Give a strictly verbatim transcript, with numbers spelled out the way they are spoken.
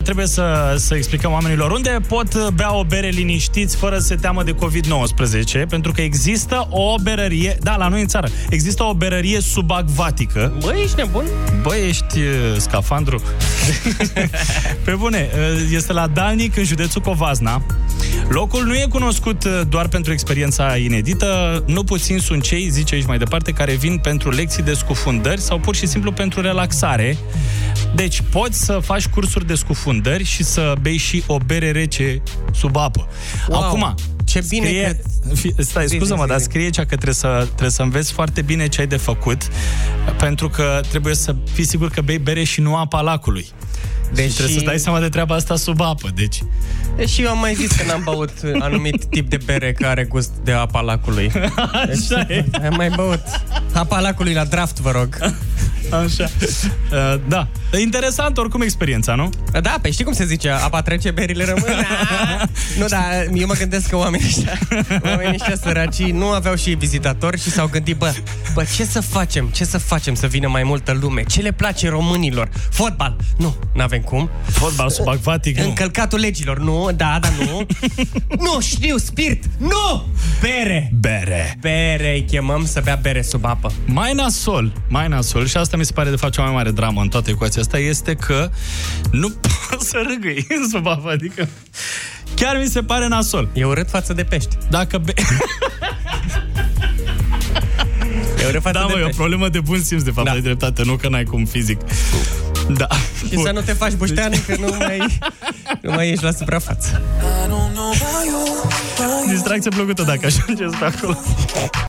trebuie să, să explicăm oamenilor unde pot bea o bere liniștiți fără să se teamă de covid nouăsprezece, pentru că există o berărie, da, la noi în țară, există o berărie subacvatică. Băi, ești nebun? Băi, ești uh, scafandru. Pe bune, uh, este la Dalnic, în județul Covasna. Locul nu e cunoscut uh, doar pentru experiența inedită, nu puțin sunt cei, zice aici mai departe, care vin pentru lecții de scufundări sau pur și simplu pentru relaxare. Deci poți să faci cursuri de scufundări și să bei și o bere rece sub apă. Wow. Acum, ce bine scrie, că... fi, stai, zi, scuză-mă, zi, zi, dar zi. scrie aici că trebuie să, trebuie să înveți foarte bine ce ai de făcut, pentru că trebuie să fii sigur că bei bere și nu apa lacului. Deci și trebuie să dai seama de treaba asta sub apă, deci... Deși eu am mai zis că n-am băut anumit tip de bere care are gust de apa lacului. Așa deci, e. am mai băut apa lacului la draft, vă rog. Așa. Uh, da. E interesant oricum experiența, nu? Da, pe știi cum se zice? Apa trece, berile rămân. Nu, dar eu mă gândesc că oamenii ăștia, oamenii ăștia săraci nu aveau și vizitatori și s-au gândit, bă, bă, ce să facem? Ce să facem să vină mai multă lume? Ce le place românilor? Fotbal? Nu, n-avem cum. Fotbal subacvatic, nu. Încălcatul legilor? Nu, da, da, nu. Nu, știu, spirit? Nu! Bere! Bere. Bere, îi chemăm să bea bere sub apă. Mai nasol, mai nasol, și asta mi se pare de fapt cea mai mare dramă în toată ecuația asta, este că nu poți să râgâi sub apă, adică chiar mi se pare nasol. E urât față de pești. Dacă be... E urât față da, de mă, e o pești. problemă de bun simț, de fapt, Da. ai dreptate, nu că n-ai cum fizic. Da. Și Bun. să nu te faci buștean, că nu mai, nu mai ești la suprafață. Distracție plăcută dacă ajungeți pe acolo.